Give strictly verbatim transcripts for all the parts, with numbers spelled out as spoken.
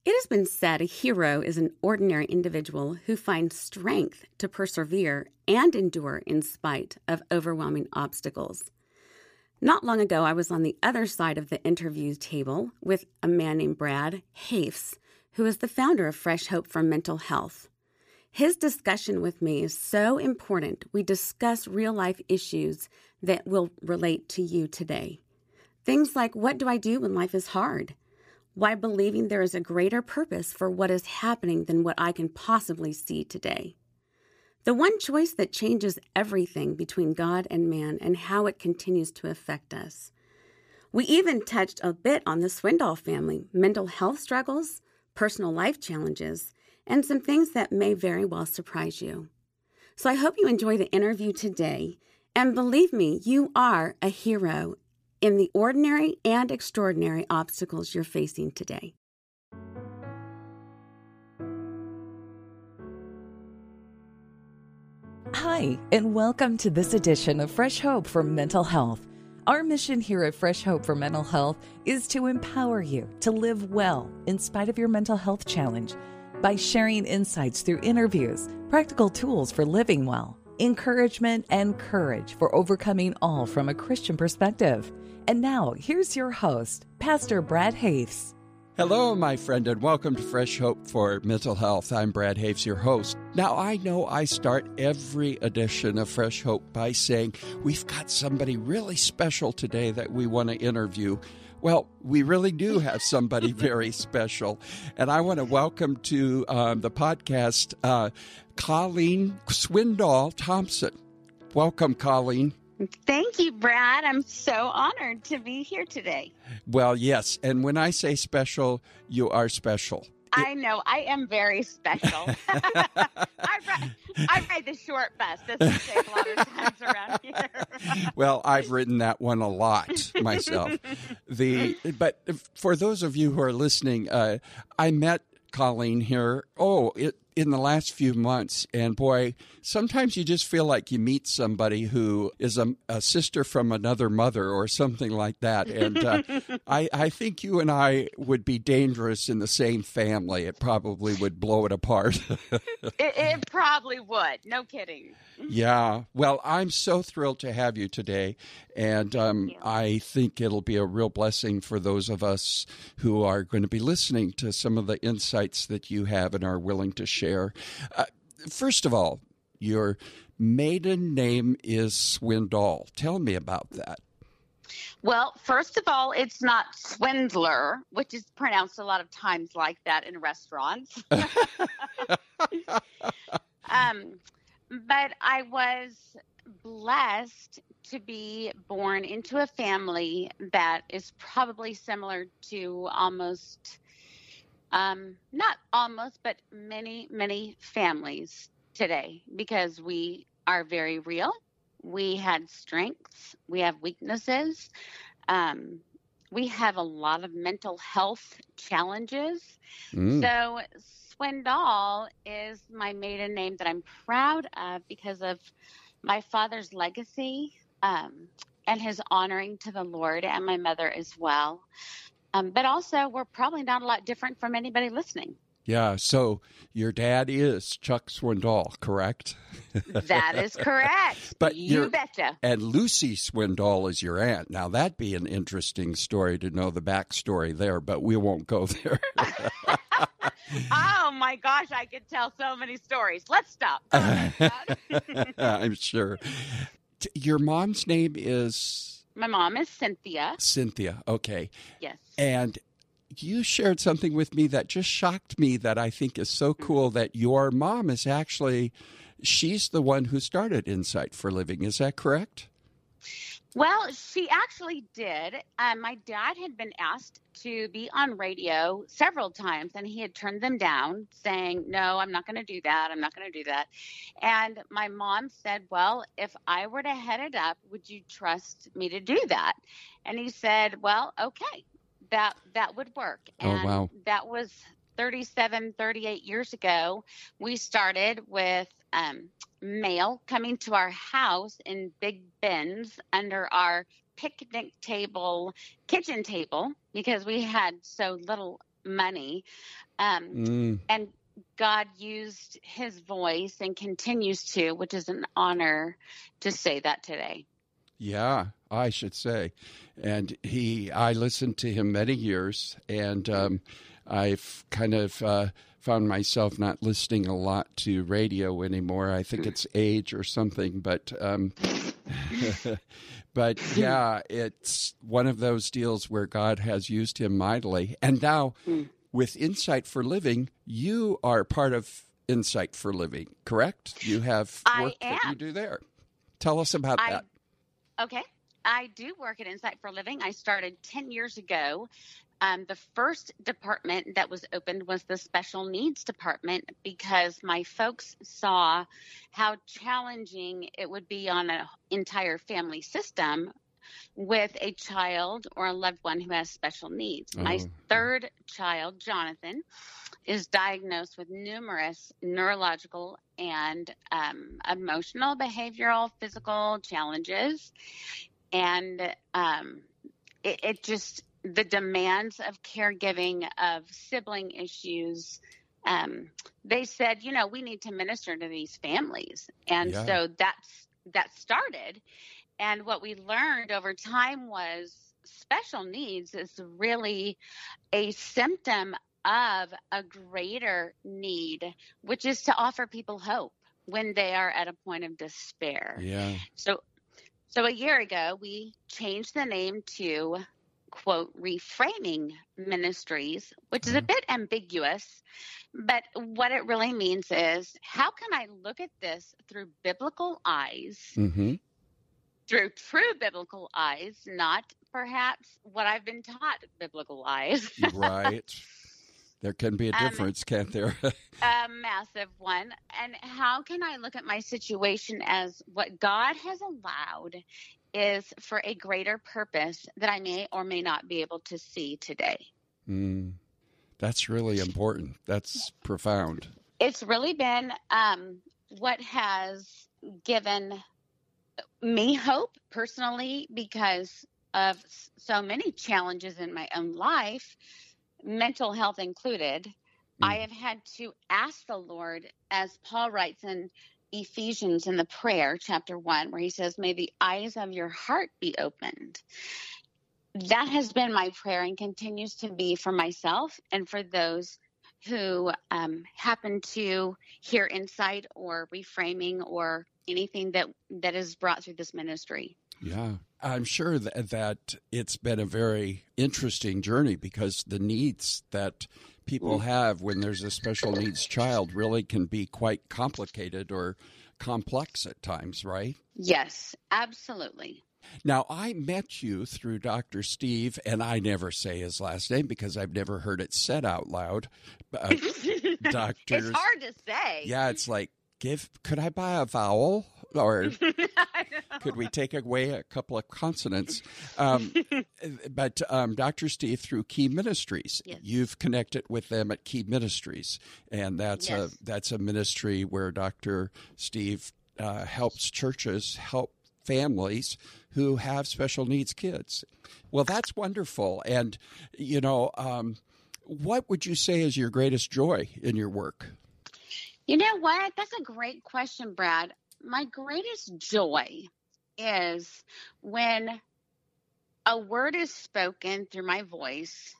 It has been said a hero is an ordinary individual who finds strength to persevere and endure in spite of overwhelming obstacles. Not long ago, I was on the other side of the interview table with a man named Brad Hafs, who is the founder of Fresh Hope for Mental Health. His discussion with me is so important. We discuss real-life issues that will relate to you today. Things like, what do I do when life is hard? Why believing there is a greater purpose for what is happening than what I can possibly see today. The one choice that changes everything between God and man and how it continues to affect us. We even touched a bit on the Swindoll family, mental health struggles, personal life challenges, and some things that may very well surprise you. So I hope you enjoy the interview today. And believe me, you are a hero in the ordinary and extraordinary obstacles you're facing today. Hi, and welcome to this edition of Fresh Hope for Mental Health. Our mission here at Fresh Hope for Mental Health is to empower you to live well in spite of your mental health challenge by sharing insights through interviews, practical tools for living well, encouragement, and courage for overcoming all from a Christian perspective. And now, here's your host, Pastor Brad Hafs. Hello, my friend, and welcome to Fresh Hope for Mental Health. I'm Brad Hafs, your host. Now, I know I start every edition of Fresh Hope by saying we've got somebody really special today that we want to interview. Well, we really do have somebody very special, and I want to welcome to um, the podcast uh, Colleen Swindoll Thompson. Welcome, Colleen. Thank you, Brad. I'm so honored to be here today. Well, yes, and when I say special, you are special. I know. I am very special. I, ride, I ride the short bus. That's what we say a lot of times around here. Well, I've ridden that one a lot myself. The But for those of you who are listening, uh, I met Colleen here, oh, it, in the last few months. And boy, sometimes you just feel like you meet somebody who is a, a sister from another mother or something like that. And uh, I, I think you and I would be dangerous in the same family. It probably would blow it apart. it, it probably would. No kidding. Yeah. Well, I'm so thrilled to have you today. And um, I think it'll be a real blessing for those of us who are going to be listening to some of the insights that you have and are willing to share. Uh, first of all, your maiden name is Swindoll. Tell me about that. Well, first of all, it's not Swindler, which is pronounced a lot of times like that in restaurants. um, but I was blessed to be born into a family that is probably similar to almost, um, not almost, but many, many families today, because we are very real. We had strengths. We have weaknesses. Um, we have a lot of mental health challenges. Mm. So Swindoll is my maiden name that I'm proud of because of my father's legacy um, and his honoring to the Lord, and my mother as well. Um, but also, we're probably not a lot different from anybody listening. Yeah, so your dad is Chuck Swindoll, correct? That is correct. But you betcha. And Lucy Swindoll is your aunt. Now, that'd be an interesting story to know the backstory there, but we won't go there. Oh, my gosh, I could tell so many stories. Let's stop. I'm sure. Your mom's name is? My mom is Cynthia. Cynthia, okay. Yes. And you shared something with me that just shocked me that I think is so cool, that your mom is actually, she's the one who started Insight for Living. Is that correct? Well, she actually did. Um, my dad had been asked to be on radio several times, and he had turned them down, saying, no, I'm not going to do that. I'm not going to do that. And my mom said, well, if I were to head it up, would you trust me to do that? And he said, well, okay. That that would work. And oh, wow. That was thirty-seven, thirty-eight years ago. We started with um, mail coming to our house in big bins under our picnic table, kitchen table, because we had so little money. Um, Mm. and God used his voice and continues to, which is an honor to say that today. Yeah, I should say. And he, I listened to him many years, and um, I've kind of uh, found myself not listening a lot to radio anymore. I think it's age or something, but um, but yeah, it's one of those deals where God has used him mightily. And now with Insight for Living, you are part of Insight for Living, correct? You have work I that you am. do there. Tell us about I that. Okay. I do work at Insight for Living. I started ten years ago. Um, the first department that was opened was the special needs department because my folks saw how challenging it would be on an entire family system with a child or a loved one who has special needs. Oh. My third child, Jonathan, is diagnosed with numerous neurological and um, emotional, behavioral, physical challenges. And um, it, it just, the demands of caregiving, of sibling issues, um, they said, you know, we need to minister to these families. And Yeah. so that's, that started. And what we learned over time was special needs is really a symptom of a greater need, which is to offer people hope when they are at a point of despair. Yeah. So, so a year ago, we changed the name to, quote, Reframing Ministries, which is a bit ambiguous, but what it really means is, how can I look at this through biblical eyes, Mm-hmm. through true biblical eyes, not perhaps what I've been taught biblical eyes. Right. There can be a Um, difference, can't there? A massive one. And how can I look at my situation as what God has allowed is for a greater purpose that I may or may not be able to see today? Mm. That's really important. That's profound. It's really been um, what has given me hope personally because of so many challenges in my own life, mental health included. Mm. I have had to ask the Lord, as Paul writes in Ephesians in the prayer, chapter one, where he says, may the eyes of your heart be opened. That has been my prayer and continues to be for myself and for those who um, happen to hear insight or reframing or anything that, that is brought through this ministry. Yeah, I'm sure that, that it's been a very interesting journey because the needs that people have when there's a special needs child really can be quite complicated or complex at times, right? Yes, absolutely. Now, I met you through Doctor Steve, and I never say his last name because I've never heard it said out loud. Uh, doctors, it's hard to say. Yeah, it's like, give. Could I buy a vowel? Or could we take away a couple of consonants? Um, but um, Doctor Steve through Key Ministries, yes. You've connected with them at Key Ministries, and that's yes. a that's a ministry where Doctor Steve uh, helps churches help families who have special needs kids. Well, that's wonderful. And you know, um, what would you say is your greatest joy in your work? You know what? That's a great question, Brad. My greatest joy is when a word is spoken through my voice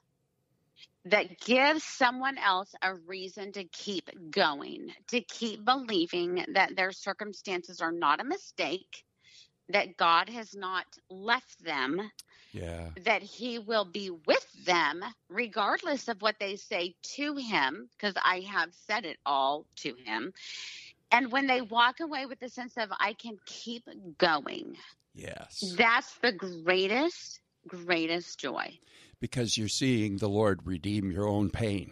that gives someone else a reason to keep going, to keep believing that their circumstances are not a mistake, that God has not left them, yeah. that he will be with them regardless of what they say to him, because I have said it all to him. And when they walk away with the sense of, I can keep going. Yes. That's the greatest, greatest joy. Because you're seeing the Lord redeem your own pain.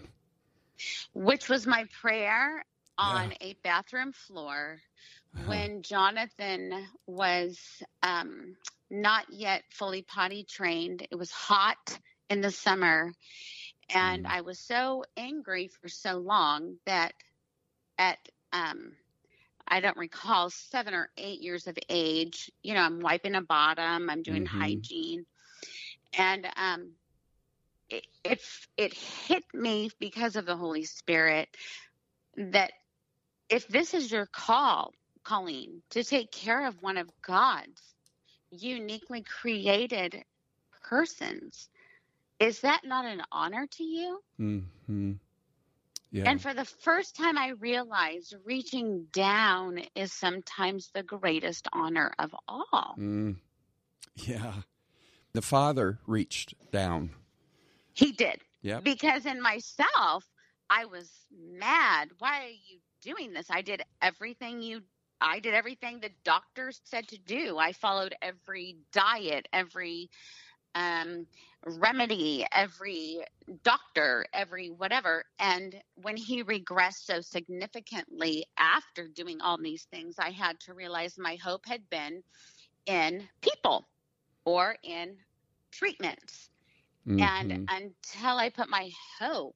Which was my prayer on Yeah. a bathroom floor uh-huh. when Jonathan was um, not yet fully potty trained. It was hot in the summer. And mm. I was so angry for so long that at um, I don't recall, seven or eight years of age, you know, I'm wiping a bottom, I'm doing mm-hmm. hygiene. And um, it, it, it hit me because of the Holy Spirit that if this is your call, Colleen, to take care of one of God's uniquely created persons, is that not an honor to you? Mm-hmm. Yeah. And for the first time, I realized reaching down is sometimes the greatest honor of all. Mm. Yeah. The Father reached down. He did. Yeah. Because in myself, I was mad. Why are you doing this? I did everything you I did everything the doctors said to do. I followed every diet, every um, remedy, every doctor, every whatever. And when he regressed so significantly after doing all these things, I had to realize my hope had been in people or in treatments. Mm-hmm. And until I put my hope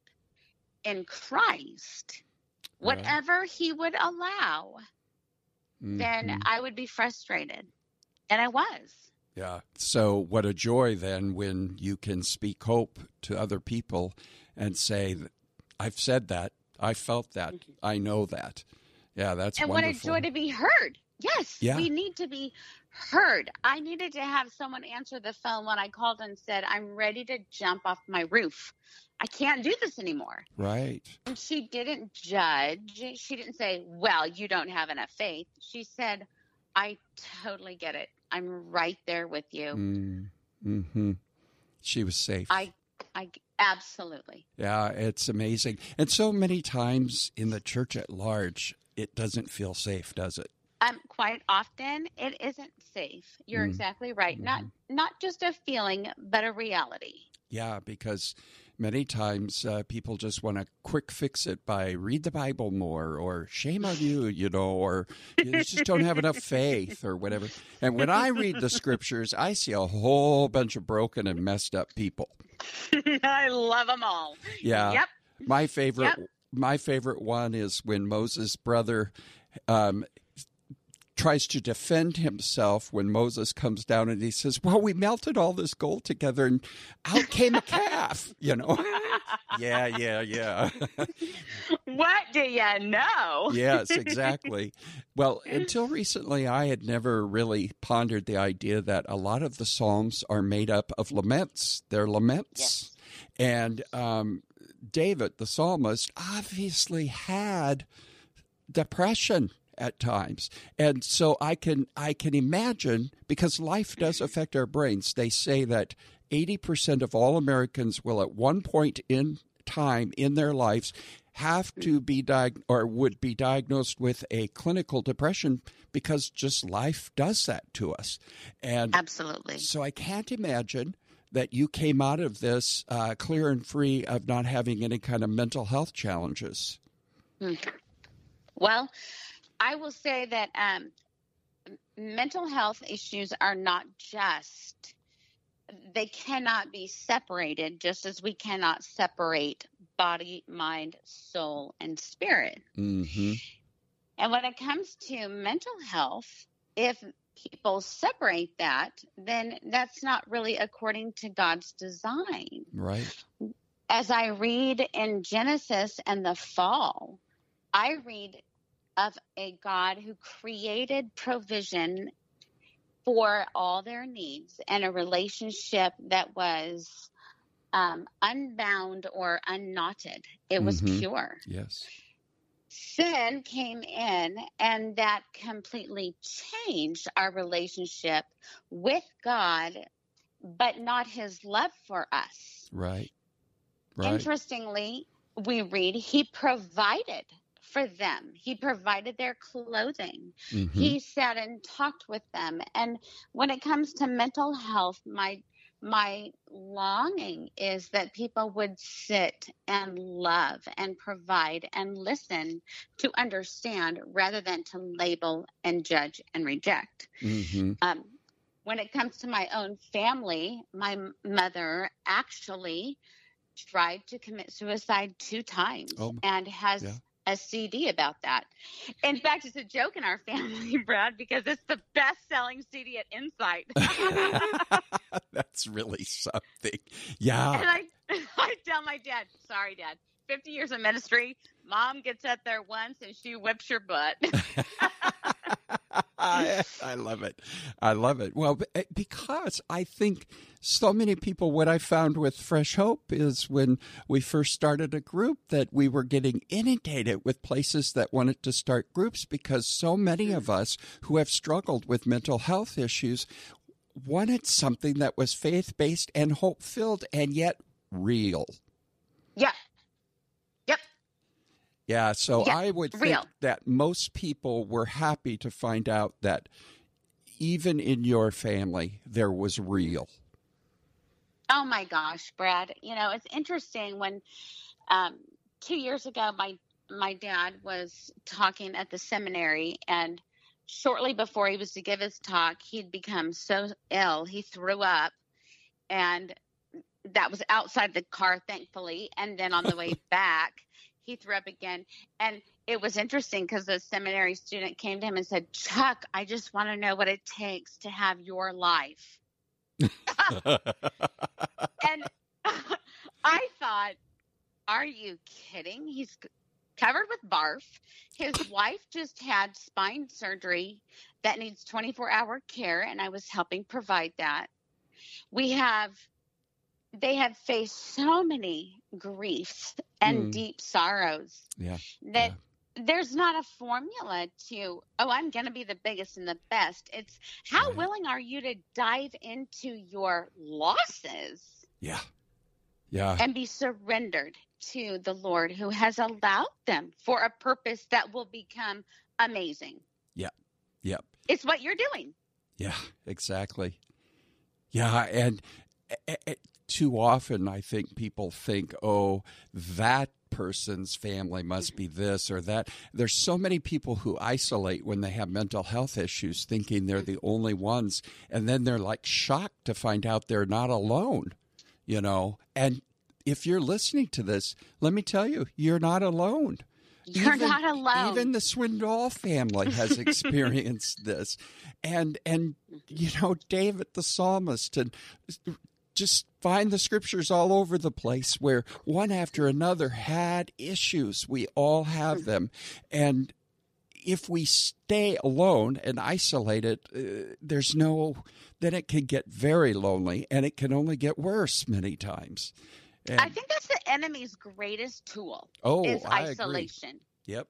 in Christ, whatever right. he would allow, mm-hmm. then I would be frustrated. And I was. Yeah. So what a joy then when you can speak hope to other people and say, I've said that, I felt that, I know that. Yeah, that's and wonderful. And what a joy to be heard. Yes, yeah. we need to be heard. I needed to have someone answer the phone when I called and said, I'm ready to jump off my roof. I can't do this anymore. Right. And she didn't judge. She didn't say, well, you don't have enough faith. She said, I totally get it. I'm right there with you. Mm, mm-hmm. She was safe. I, I absolutely. Yeah, it's amazing. And so many times in the church at large, it doesn't feel safe, does it? Um, quite often, it isn't safe. You're mm. exactly right. Mm-hmm. Not not just a feeling, but a reality. Yeah, because many times uh, people just want to quick fix it by read the Bible more, or shame on you, you know, or you just don't have enough faith or whatever. And when I read the scriptures, I see a whole bunch of broken and messed up people. I love them all. Yeah. Yep. My favorite, yep. my favorite one is when Moses' brother um, tries to defend himself when Moses comes down and he says, well, we melted all this gold together and out came a calf, you know? yeah, yeah, yeah. What do you know? Yes, exactly. Well, until recently, I had never really pondered the idea that a lot of the Psalms are made up of laments. They're laments. Yes. And um, David, the psalmist, obviously had depression at times. And so I can I can imagine, because life does affect our brains. They say that eighty percent of all Americans will at one point in time in their lives have to be diag- or would be diagnosed with a clinical depression because just life does that to us. And absolutely. So I can't imagine that you came out of this uh, clear and free of not having any kind of mental health challenges. Hmm. Well, I will say that um, mental health issues are not just, they cannot be separated, just as we cannot separate body, mind, soul, and spirit. Mm-hmm. And when it comes to mental health, if people separate that, then that's not really according to God's design. Right. As I read in Genesis and the fall, I read of a God who created provision for all their needs and a relationship that was um, unbound or unknotted. It was mm-hmm. pure. Yes. Sin came in, and that completely changed our relationship with God, but not his love for us. Right. Right. Interestingly, we read he provided for them. He provided their clothing. Mm-hmm. He sat and talked with them. And when it comes to mental health, my my longing is that people would sit and love and provide and listen to understand rather than to label and judge and reject. Mm-hmm. Um, when it comes to my own family, my mother actually tried to commit suicide two times oh, and has yeah. a C D about that. In fact, it's a joke in our family, Brad, because it's the best-selling C D at Insight. That's really something. Yeah. And I I tell my dad, sorry, Dad, fifty years of ministry, Mom gets up there once and she whips your butt. I, I love it. I love it. Well, because I think so many people, what I found with Fresh Hope is when we first started a group that we were getting inundated with places that wanted to start groups because so many of us who have struggled with mental health issues wanted something that was faith-based and hope-filled and yet real. Yeah. Yep. Yeah, so yeah, I would think real. that most people were happy to find out that even in your family, there was real. Oh, my gosh, Brad. You know, it's interesting when um, two years ago, my, my dad was talking at the seminary, and shortly before he was to give his talk, he'd become so ill, he threw up, and that was outside the car, thankfully. And then on the way back, he threw up again. And it was interesting because the seminary student came to him and said, Chuck, I just want to know what it takes to have your life. And I thought, are you kidding? He's covered with barf. His wife just had spine surgery that needs twenty-four hour care, and I was helping provide that. We have, they have faced so many griefs and mm. deep sorrows yeah. that yeah. there's not a formula to, oh, I'm going to be the biggest and the best. It's how right. willing are you to dive into your losses? Yeah. Yeah. And be surrendered to the Lord who has allowed them for a purpose that will become amazing. Yeah. Yeah. It's what you're doing. Yeah, exactly. Yeah. And uh, too often I think people think, oh, that person's family must be this or that. There's so many people who isolate when they have mental health issues thinking they're the only ones. And then they're like shocked to find out they're not alone, you know. And if you're listening to this, let me tell you, you're not alone. You're even, not alone. Even the Swindoll family has experienced this. And, and you know, David the psalmist, and just find the scriptures all over the place where one after another had issues. We all have them. And if we stay alone and isolated, uh, there's no, then it can get very lonely, and it can only get worse many times. And, I think that's the enemy's greatest tool. Oh, is I isolation. Agree. Yep.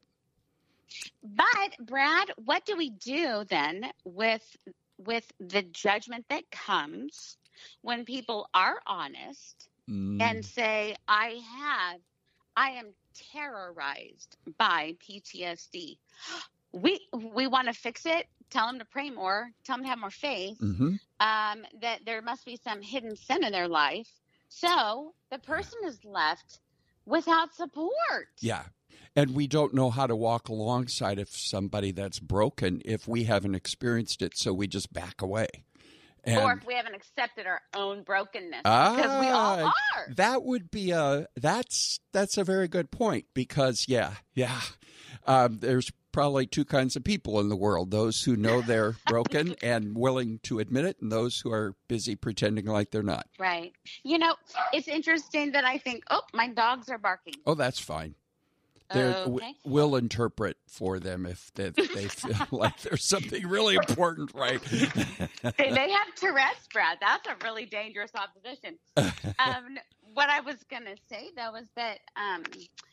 But Brad, what do we do then with with the judgment that comes when people are honest mm. and say, I have, I am terrorized by P T S D. We we want to fix it. Tell them to pray more. Tell them to have more faith. Mm-hmm. Um, that there must be some hidden sin in their life. So the person is left without support. Yeah. And we don't know how to walk alongside of somebody that's broken if we haven't experienced it, so we just back away. And, or if we haven't accepted our own brokenness, ah, because we all are. That would be a, that's, that's a very good point, because, yeah, yeah, um, there's probably two kinds of people in the world, those who know they're broken and willing to admit it, and those who are busy pretending like they're not. Right. You know, it's interesting that I think, oh, my dogs are barking. Oh, that's fine. Okay. W- we'll interpret for them if they, they feel like there's something really important, right? they, they have Tourette's, Brad. That's a really dangerous opposition. Um, what I was going to say, though, is that um,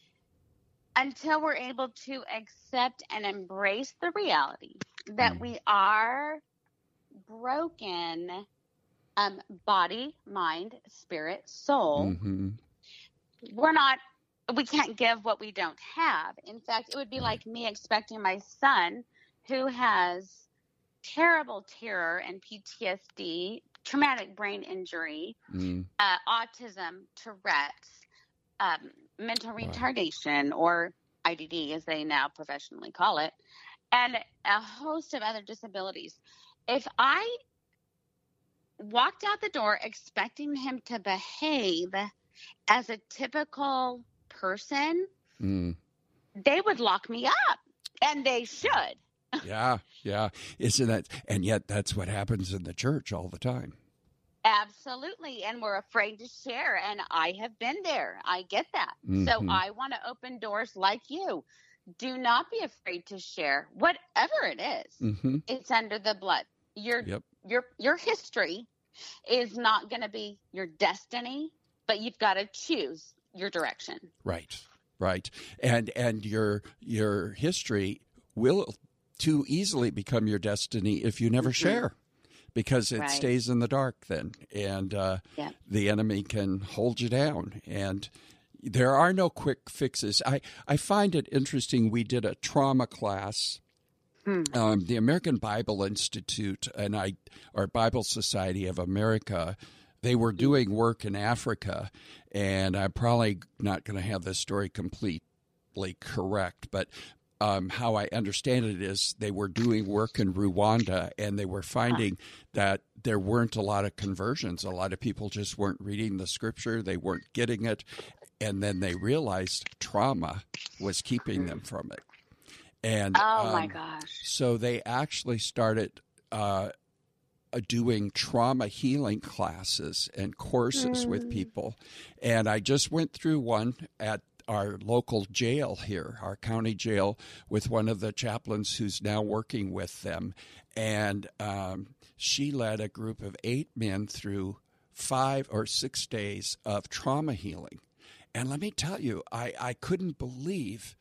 until we're able to accept and embrace the reality that mm. we are broken, um, body, mind, spirit, soul, mm-hmm. we're not we can't give what we don't have. In fact, it would be like me expecting my son, who has terrible terror and P T S D, traumatic brain injury, mm. uh, autism, Tourette's, um, mental retardation, or I D D, as they now professionally call it, and a host of other disabilities. If I walked out the door expecting him to behave as a typical person, mm. they would lock me up, and they should. yeah, yeah. Isn't that? And yet that's what happens in the church all the time. Absolutely. And we're afraid to share. And I have been there. I get that. Mm-hmm. So I want to open doors like you. Do not be afraid to share whatever it is. Mm-hmm. It's under the blood. Your Yep. your your history is not going to be your destiny, but you've got to choose your direction. Right. Right. And and your your history will too easily become your destiny if you never mm-hmm. share, because it right. stays in the dark then, and uh, yeah. the enemy can hold you down. And there are no quick fixes. I, I find it interesting. We did a trauma class. Hmm. Um, the American Bible Institute and I, or Bible Society of America, they were doing work in Africa, and I'm probably not going to have this story completely correct, but um, how I understand it is they were doing work in Rwanda, and they were finding huh. that there weren't a lot of conversions. A lot of people just weren't reading the scripture. They weren't getting it. And then they realized trauma was keeping them from it. And oh, um, my gosh. So they actually started uh, doing trauma healing classes and courses mm. with people. And I just went through one at our local jail here, our county jail, with one of the chaplains who's now working with them. And um, she led a group of eight men through five or six days of trauma healing. And let me tell you, I, I couldn't believe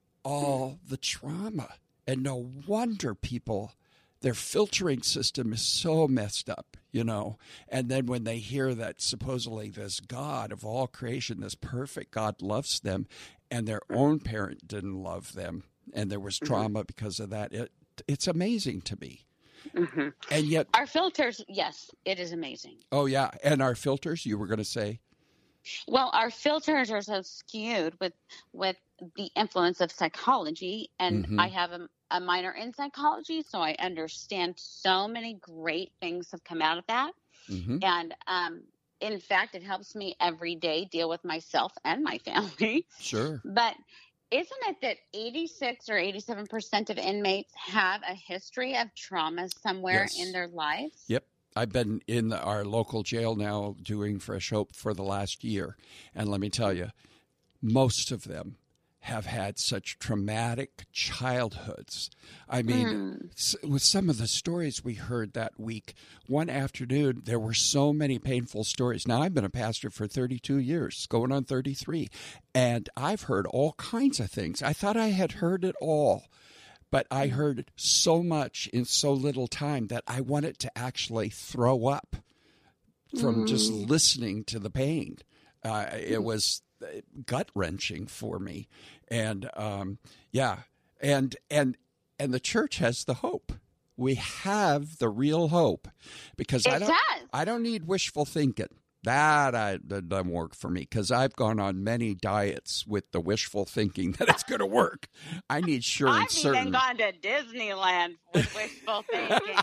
all the trauma. And no wonder people, their filtering system is so messed up, you know. And then when they hear that supposedly this God of all creation, this perfect God loves them, and their own parent didn't love them, and there was trauma mm-hmm. because of that, it, it's amazing to me. Mm-hmm. And yet... Our filters, yes, it is amazing. Oh, yeah. And our filters, you were going to say? Well, our filters are so skewed with with the influence of psychology, and mm-hmm. I have a, a minor in psychology, so I understand so many great things have come out of that. Mm-hmm. And um, in fact, it helps me every day deal with myself and my family. Sure. But isn't it that eighty-six or eighty-seven percent of inmates have a history of trauma somewhere yes. in their lives? Yep. I've been in the, our local jail now doing Fresh Hope for the last year. And let me tell you, most of them have had such traumatic childhoods. I mean, mm. with some of the stories we heard that week, one afternoon, there were so many painful stories. Now, I've been a pastor for thirty-two years, going on thirty-three, and I've heard all kinds of things. I thought I had heard it all. But I heard so much in so little time that I wanted to actually throw up from mm. just listening to the pain. Uh, it was gut-wrenching for me. And, um, yeah, and and and the church has the hope. We have the real hope. Because it I don't, does. I don't need wishful thinking. That, I, that doesn't work for me, because I've gone on many diets with the wishful thinking that it's going to work. I need sure and I've certain. I've even gone to Disneyland with wishful thinking.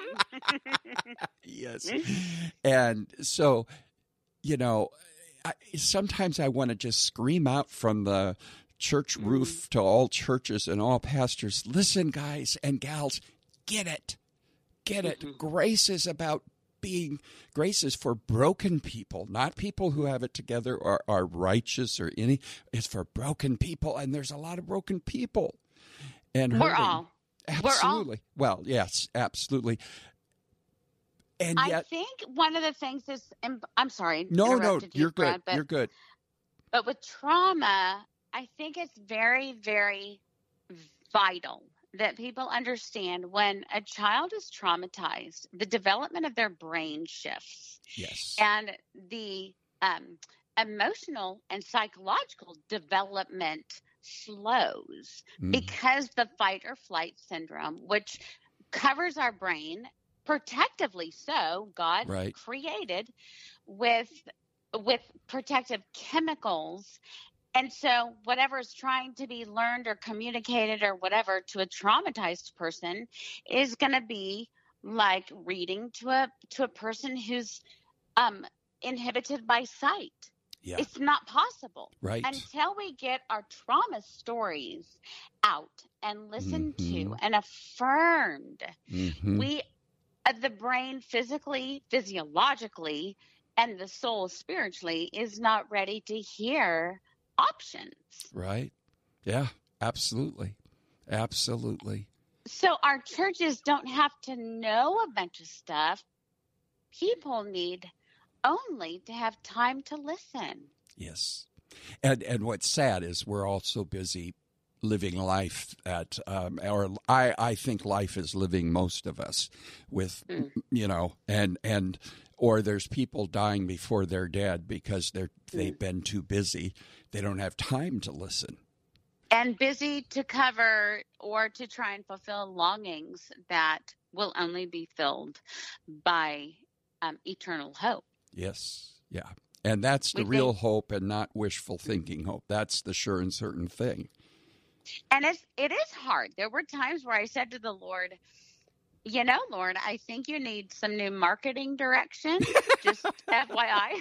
Yes. And so, you know, I, sometimes I want to just scream out from the church roof mm. to all churches and all pastors, listen, guys and gals, get it. Get it. Mm-hmm. Grace is about being, grace is for broken people, not people who have it together or are righteous or any. It's for broken people, and there's a lot of broken people. And we're hurting. all, absolutely. We're all. Well, yes, absolutely. And yet, I think one of the things is, I'm sorry, no, no, you, you're Brad, good. But, you're good. But with trauma, I think it's very, very vital that people understand when a child is traumatized, the development of their brain shifts. Yes. And the um, emotional and psychological development slows mm. because the fight or flight syndrome, which covers our brain protectively so, God right. created with with protective chemicals. And so whatever is trying to be learned or communicated or whatever to a traumatized person is going to be like reading to a to a person who's um, inhibited by sight. Yeah. It's not possible. Right. Until we get our trauma stories out and listened mm-hmm. to and affirmed, mm-hmm. we uh, the brain physically, physiologically, and the soul spiritually is not ready to hear options. Right. Yeah, absolutely. Absolutely. So our churches don't have to know a bunch of stuff. People need only to have time to listen. Yes. And and what's sad is we're all so busy living life at, um, or I, I think life is living most of us with, mm. you know, and, and, or there's people dying before they're dead because they're, they've mm. been too busy. They don't have time to listen. And busy to cover or to try and fulfill longings that will only be filled by um, eternal hope. Yes. Yeah. And that's the we real think, hope and not wishful thinking hope. That's the sure and certain thing. And it's, it is hard. There were times where I said to the Lord, you know, Lord, I think you need some new marketing direction. Just F Y I.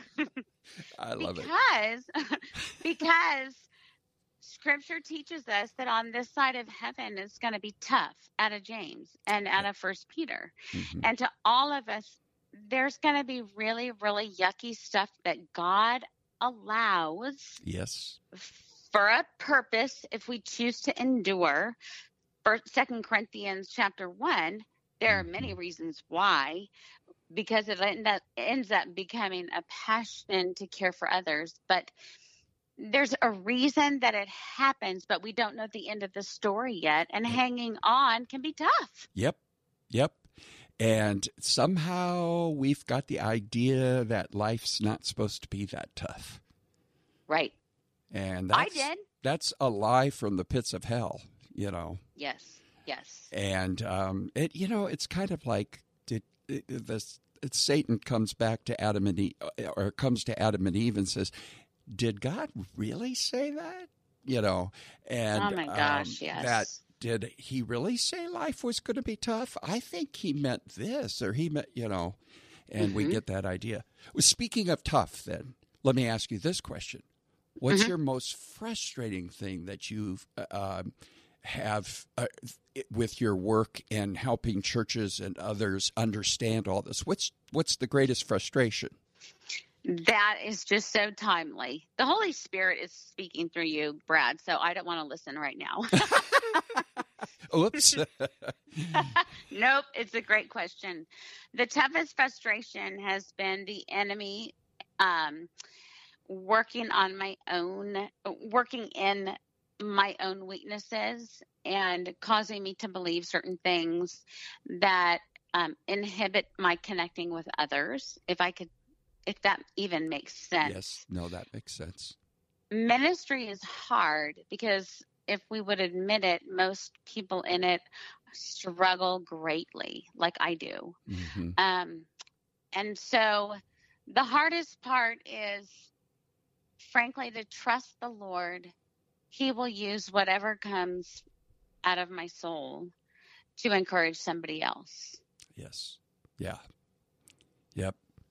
I love because, it. Because Scripture teaches us that on this side of heaven it's going to be tough out of James and out of First Peter. Mm-hmm. And to all of us, there's going to be really, really yucky stuff that God allows. Yes. For a purpose, if we choose to endure. For Second Corinthians chapter one, there are many reasons why, because it end up, ends up becoming a passion to care for others. But there's a reason that it happens, but we don't know the end of the story yet. And hanging on can be tough. Yep. Yep. And somehow we've got the idea that life's not supposed to be that tough. Right. And that's, I did. That's a lie from the pits of hell, you know. Yes. Yes. And um, it, you know, it's kind of like did it, this. It, Satan comes back to Adam and Eve, or comes to Adam and Eve and says, "Did God really say that?" You know, and oh my gosh, um, yes. That did he really say life was going to be tough? I think he meant this, or he meant, you know, and mm-hmm. we get that idea. Well, speaking of tough, then let me ask you this question: what's mm-hmm. your most frustrating thing that you've uh, have uh, with your work and helping churches and others understand all this? What's what's the greatest frustration? That is just so timely. The Holy Spirit is speaking through you, Brad, so I don't want to listen right now. Oops. Nope, it's a great question. The toughest frustration has been the enemy um, working on my own, working in my own weaknesses and causing me to believe certain things that um, inhibit my connecting with others. If I could, if that even makes sense. Yes, no, that makes sense. Ministry is hard because if we would admit it, most people in it struggle greatly, like I do. Mm-hmm. Um, and so the hardest part is, frankly, to trust the Lord. He will use whatever comes out of my soul to encourage somebody else. Yes. Yeah. Yep.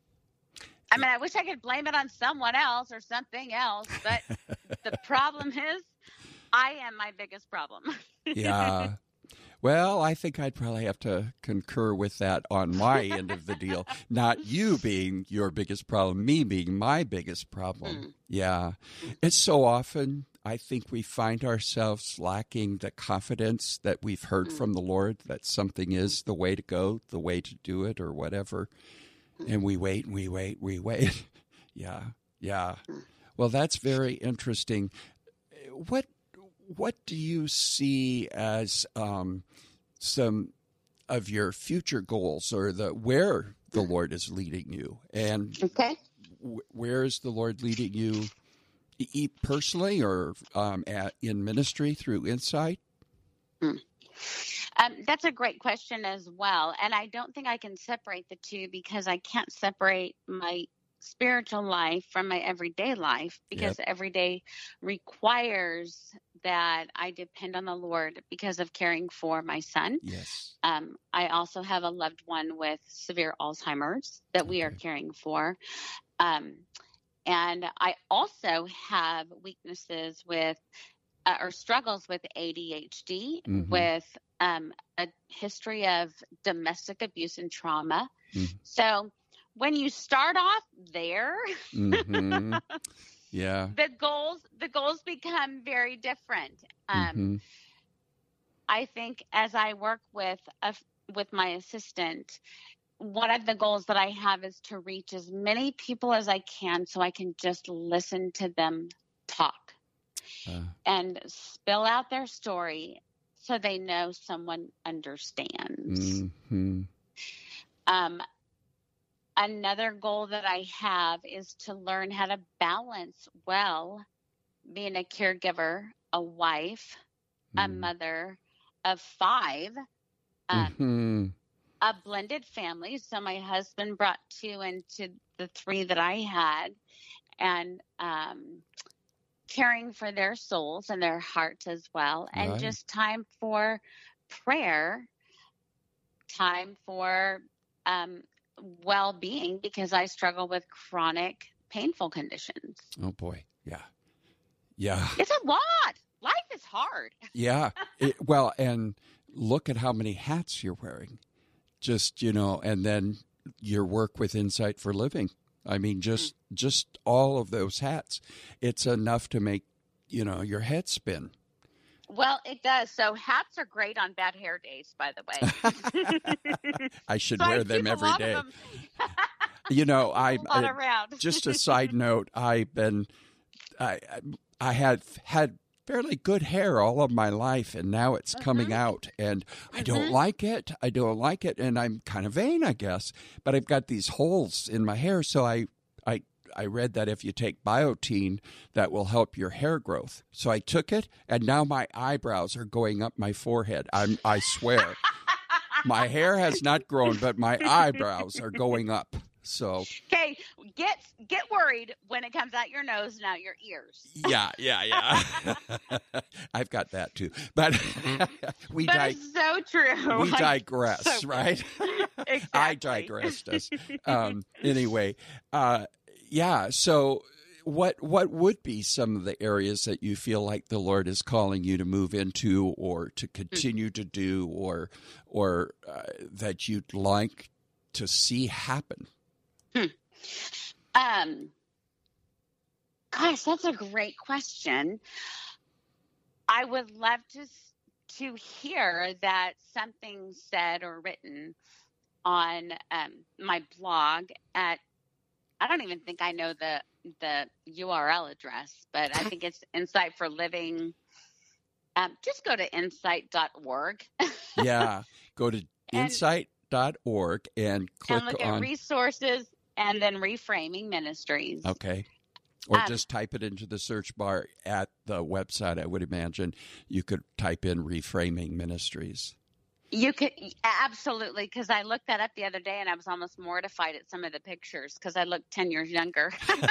I mean, I wish I could blame it on someone else or something else, but the problem is I am my biggest problem. Yeah. Well, I think I'd probably have to concur with that on my end of the deal. Not you being your biggest problem, me being my biggest problem. Mm. Yeah. It's so often, I think we find ourselves lacking the confidence that we've heard mm. from the Lord that something is the way to go, the way to do it, or whatever. Mm. And we wait and we wait, we wait. Yeah. Yeah. Mm. Well, that's very interesting. What What do you see as um, some of your future goals, or the where the Lord is leading you, and okay. w- where is the Lord leading you, e- personally or um, at, in ministry through Insight? Hmm. Um, that's a great question as well, and I don't think I can separate the two because I can't separate my spiritual life from my everyday life because yep. everyday requires that I depend on the Lord because of caring for my son. Yes. Um, I also have a loved one with severe Alzheimer's that okay. we are caring for. Um, and I also have weaknesses with uh, or struggles with A D H D, Mm-hmm. with um, a history of domestic abuse and trauma. Mm-hmm. So when you start off there, Mm-hmm. Yeah. the goals the goals become very different. Um, Mm-hmm. I think as I work with a, with my assistant, one of the goals that I have is to reach as many people as I can so I can just listen to them talk Uh, and spill out their story so they know someone understands. mm-hmm. Um, another goal that I have is to learn how to balance well being a caregiver, a wife, a Mm-hmm. mother of five, um, Mm-hmm. a blended family. So my husband brought two into the three that I had, and um, caring for their souls and their hearts as well. And Right. just time for prayer, time for um, well-being, because I struggle with chronic painful conditions. Oh, boy. Yeah. Yeah. It's a lot. Life is hard. Yeah. It, well, and look at how many hats you're wearing. Just, you know, and then your work with Insight for Living. I mean, just just all of those hats. It's enough to make, you know, your head spin. Well, it does. So hats are great on bad hair days, by the way. I should So I wear keep them a every lot day. of them. You know, I a lot uh, around. just a side note, I've been I I had had fairly good hair all of my life, and now it's Mm-hmm. coming out, and I don't Mhm. like it. I don't like it, and I'm kind of vain, I guess. But I've got these holes in my hair, so I I I read that if you take Biotin, that will help your hair growth. So I took it, and now my eyebrows are going up my forehead. I'm I swear, my hair has not grown, but my eyebrows are going up. So Okay, get get worried when it comes out your nose and out your ears. yeah, yeah, yeah. I've got that too. But we But di- it's so true. we Like, digress, so right? Exactly. I digressed us. Um, anyway, uh, yeah. So, what what would be some of the areas that you feel like the Lord is calling you to move into, or to continue to do, or or uh, that you'd like to see happen? Um, gosh, that's a great question. I would love to s- to hear that something said or written on um, my blog at, I don't even think I know the the U R L address, but I think it's Insight for Living. Um, just go to insight dot org Yeah, go to And- insight dot org and click and look on at resources and then Reframing Ministries. okay. Or Um, just type it into the search bar at the website. I would imagine you could type in Reframing Ministries. You could absolutely, because I looked that up the other day and I was almost mortified at some of the pictures because I looked ten years younger.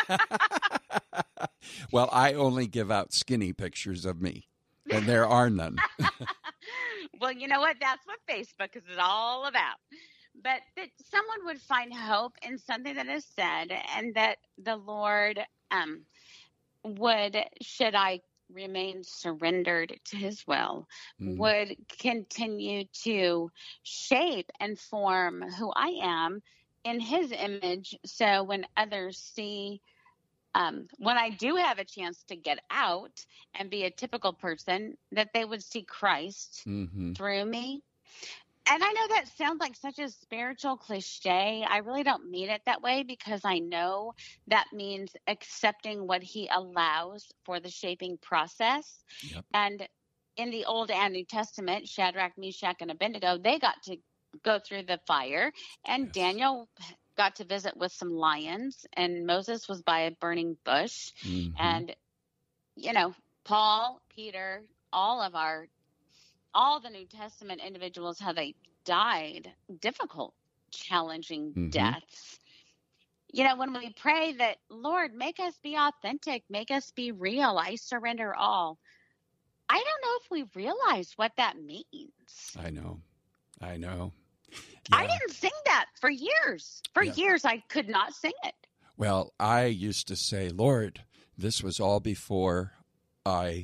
Well, I only give out skinny pictures of me, and there are none. Well, you know what? That's what Facebook is all about. But that someone would find hope in something that is said, and that the Lord um, would, should I remain surrendered to his will, Mm. would continue to shape and form who I am in his image. So when others see, um, when I do have a chance to get out and be a typical person, that they would see Christ hmm through me. And I know that sounds like such a spiritual cliche. I really don't mean it that way, because I know that means accepting what he allows for the shaping process. Yep. And in the Old and New Testament, Shadrach, Meshach, and Abednego, they got to go through the fire, and Yes. Daniel got to visit with some lions, and Moses was by a burning bush. hmm And, you know, Paul, Peter, all of our, all the New Testament individuals, how they died difficult, challenging Mhm. deaths. You know, when we pray that, Lord, make us be authentic, make us be real, I surrender all. I don't know if we realize what that means. I know. I know. I Yeah. didn't sing that for years. For Yeah. years, I could not sing it. Well, I used to say, Lord, this was all before I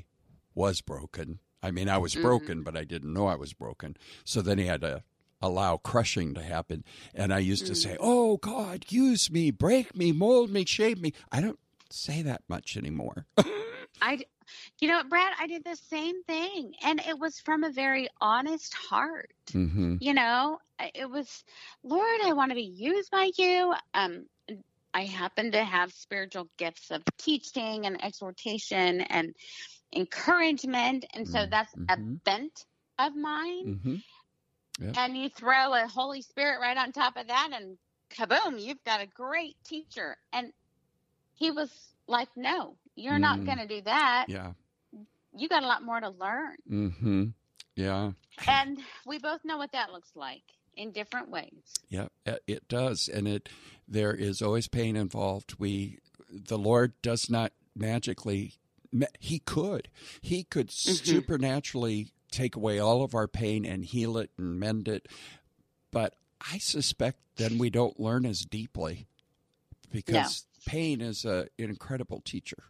was broken. I mean, I was Mm-hmm. broken, but I didn't know I was broken. So then he had to allow crushing to happen. And I used to say, oh, God, use me, break me, mold me, shape me. I don't say that much anymore. I, you know, Brad, I did the same thing. And it was from a very honest heart. Mm-hmm. You know, it was, Lord, I want to be used by you. Um, I happen to have spiritual gifts of teaching and exhortation and encouragement. And so that's mm-hmm. a bent of mine. Mm-hmm. Yep. And you throw a Holy Spirit right on top of that and kaboom, you've got a great teacher. And he was like, no, you're mm. not going to do that. Yeah. You got a lot more to learn. Mm-hmm. Yeah. And we both know what that looks like in different ways. Yeah, it does. And it, there is always pain involved. We, the Lord does not magically, he could, he could mm-hmm. supernaturally take away all of our pain and heal it and mend it. But I suspect then we don't learn as deeply because no. pain is a, an incredible teacher.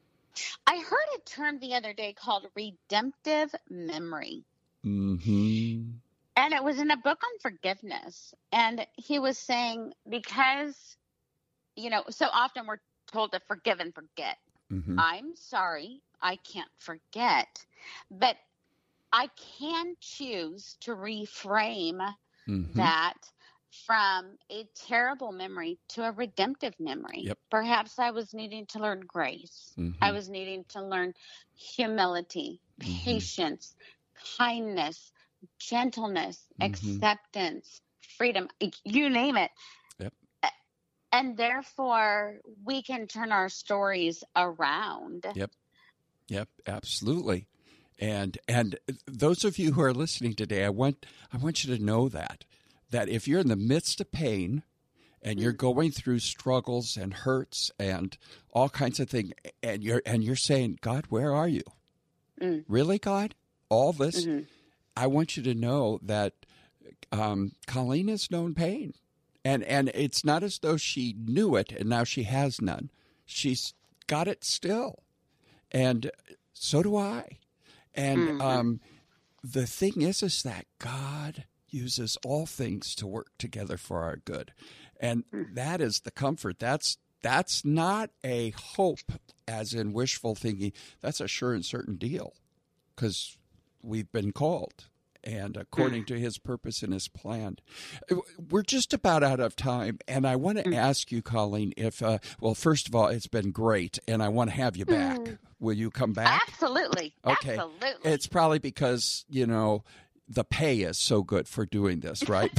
I heard a term the other day called redemptive memory. Mm-hmm. And it was in a book on forgiveness. And he was saying, because, you know, so often we're told to forgive and forget. Mm-hmm. I'm sorry, I can't forget. But I can choose to reframe mm-hmm. that from a terrible memory to a redemptive memory. Yep. Perhaps I was needing to learn grace. Mm-hmm. I was needing to learn humility, mm-hmm. patience, kindness, gentleness, mm-hmm. acceptance, freedom, you name it. Yep. And therefore, we can turn our stories around. Yep. Yep, absolutely. And and those of you who are listening today, I want I want you to know that that if you're in the midst of pain and you're going through struggles and hurts and all kinds of things, and you're and you're saying, God, where are you? Mm. Really, God? All this? Mm-hmm. I want you to know that um, Colleen has known pain. And and it's not as though she knew it and now she has none. She's got it still. And so do I. And mm-hmm. um, the thing is, is that God uses all things to work together for our good. And that is the comfort. That's that's not a hope as in wishful thinking. That's a sure and certain deal because we've been called and according to his purpose and his plan. We're just about out of time. And I want to ask you, Colleen, if, uh, well, first of all, it's been great and I want to have you back. Will you come back? Absolutely. Okay. Absolutely. It's probably because, you know, the pay is so good for doing this, right?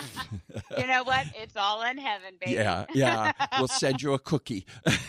You know what? It's all in heaven, baby. Yeah, yeah. We'll send you a cookie.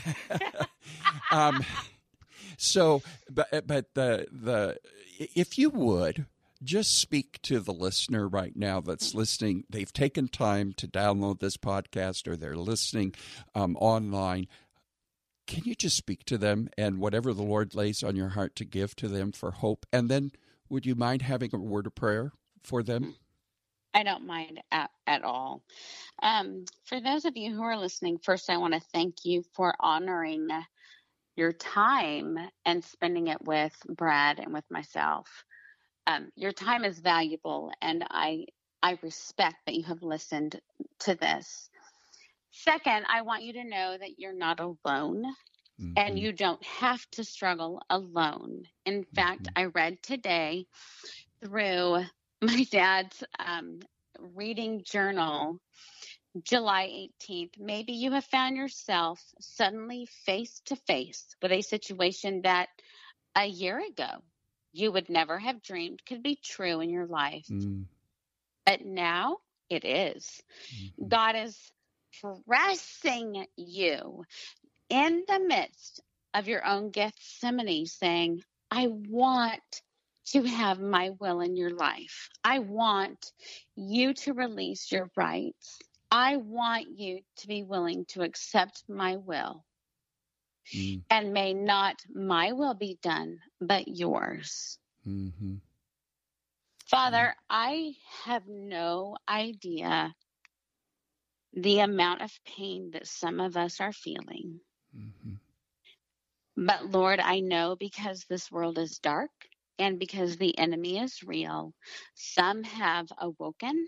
um, so, but but the the if you would just speak to the listener right now that's listening. They've taken time to download this podcast or they're listening um, online. Can you just speak to them and whatever the Lord lays on your heart to give to them for hope? And then would you mind having a word of prayer for them? I don't mind at, at all. Um, for those of you who are listening, first I want to thank you for honoring your time and spending it with Brad and with myself. Um, your time is valuable, and I I respect that you have listened to this. Second, I want you to know that you're not alone, mm-hmm. and you don't have to struggle alone. In mm-hmm. fact, I read today through my dad's um, reading journal, July eighteenth, maybe you have found yourself suddenly face to face with a situation that a year ago you would never have dreamed could be true in your life. Mm. But now it is. Mm-hmm. God is pressing you in the midst of your own Gethsemane, saying, I want to have my will in your life. I want you to release your rights. I want you to be willing to accept my will. Mm. And may not my will be done, but yours. Mm-hmm. Father, I have no idea the amount of pain that some of us are feeling. Mm-hmm. But Lord, I know because this world is dark and because the enemy is real, some have awoken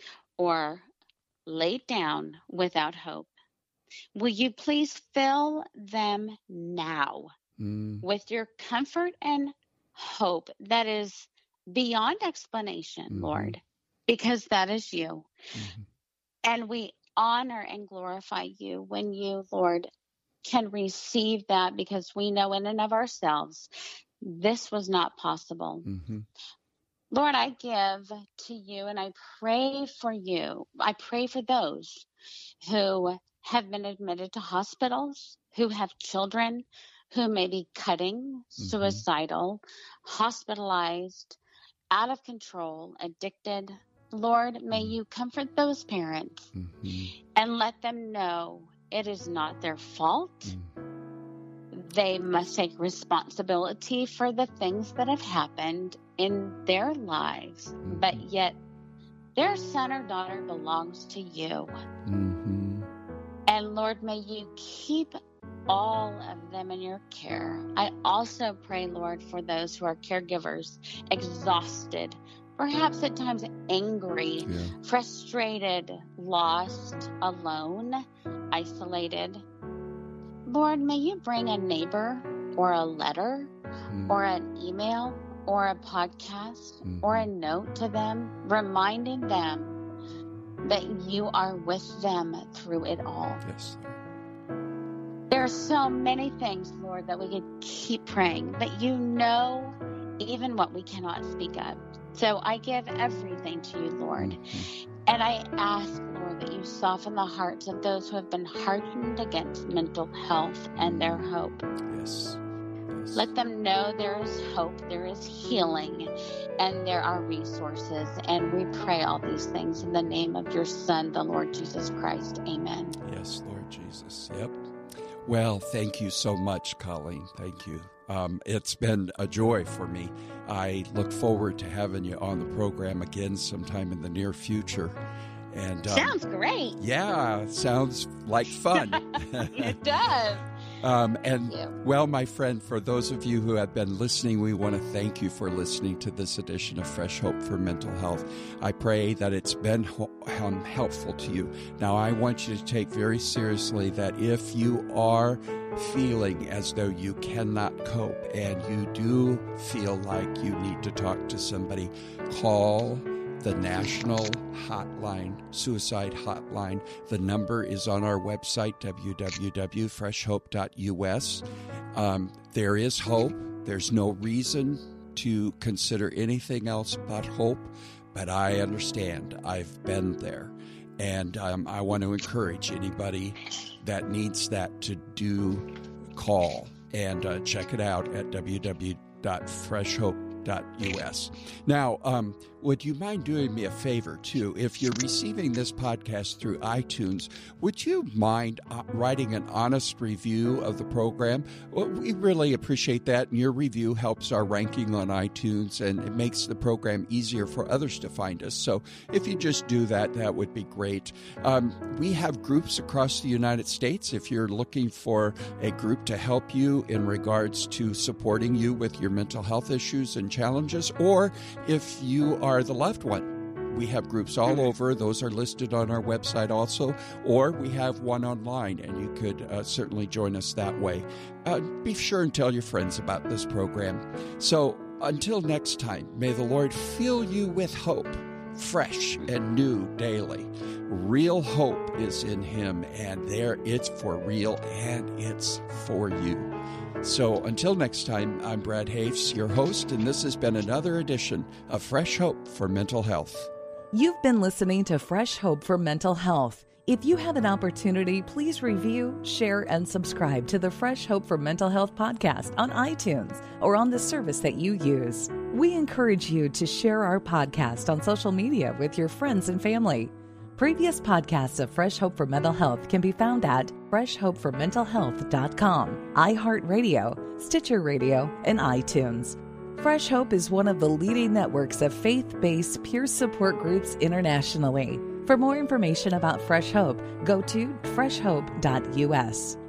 or laid down without hope. Will you please fill them now mm. with your comfort and hope that is beyond explanation, mm-hmm. Lord, because that is you. Mm-hmm. And we honor and glorify you when you, Lord, can receive that, because we know in and of ourselves this was not possible. Mm-hmm. Lord, I give to you and I pray for you. I pray for those who have been admitted to hospitals, who have children who may be cutting, mm-hmm. suicidal, hospitalized, out of control, addicted. Lord, may you comfort those parents mm-hmm. and let them know it is not their fault. Mm-hmm. They must take responsibility for the things that have happened in their lives, mm-hmm. but yet their son or daughter belongs to you. Mm-hmm. And Lord, may you keep all of them in your care. I also pray, Lord, for those who are caregivers, exhausted, perhaps at times angry, yeah. frustrated, lost, alone, isolated. Lord, may you bring a neighbor or a letter mm. or an email or a podcast mm. or a note to them, reminding them that you are with them through it all. Yes. There are so many things, Lord, that we could keep praying, but you know even what we cannot speak of. So I give everything to you, Lord. Mm-hmm. And I ask, Lord, that you soften the hearts of those who have been hardened against mental health and their hope. Yes. Yes. Let them know there is hope, there is healing, and there are resources. And we pray all these things in the name of your Son, the Lord Jesus Christ. Amen. Yes, Lord Jesus. Yep. Well, thank you so much, Colleen. Thank you. Um, it's been a joy for me. I look forward to having you on the program again sometime in the near future. And um, sounds great. Yeah, sounds like fun. It does. Um, and, well, my friend, for those of you who have been listening, we want to thank you for listening to this edition of Fresh Hope for Mental Health. I pray that it's been ho- um, helpful to you. Now, I want you to take very seriously that if you are feeling as though you cannot cope and you do feel like you need to talk to somebody, call the National Hotline, Suicide Hotline. The number is on our website, w w w dot fresh hope dot u s. Um, there is hope. There's no reason to consider anything else but hope, but I understand. I've been there. And um, I want to encourage anybody that needs that to do call and uh, check it out at w w w dot fresh hope dot u s. Now, um, would you mind doing me a favor, too? If you're receiving this podcast through iTunes, would you mind uh, writing an honest review of the program? Well, we really appreciate that, and your review helps our ranking on iTunes, and it makes the program easier for others to find us. So if you just do that, that would be great. Um, we have groups across the United States. If you're looking for a group to help you in regards to supporting you with your mental health issues and challenges, or if you are the loved one, we have groups all over. Those are listed on our website also, or we have one online, and you could uh, certainly join us that way. Uh, be sure and tell your friends about this program. So until next time, may the Lord fill you with hope, fresh and new daily. Real hope is in Him, and there it's for real, and it's for you. So until next time, I'm Brad Hafes, your host, and this has been another edition of Fresh Hope for Mental Health. You've been listening to Fresh Hope for Mental Health. If you have an opportunity, please review, share, and subscribe to the Fresh Hope for Mental Health podcast on iTunes or on the service that you use. We encourage you to share our podcast on social media with your friends and family. Previous podcasts of Fresh Hope for Mental Health can be found at fresh hope for mental health dot com, iHeartRadio, Stitcher Radio, and iTunes. Fresh Hope is one of the leading networks of faith-based peer support groups internationally. For more information about Fresh Hope, go to fresh hope dot u s.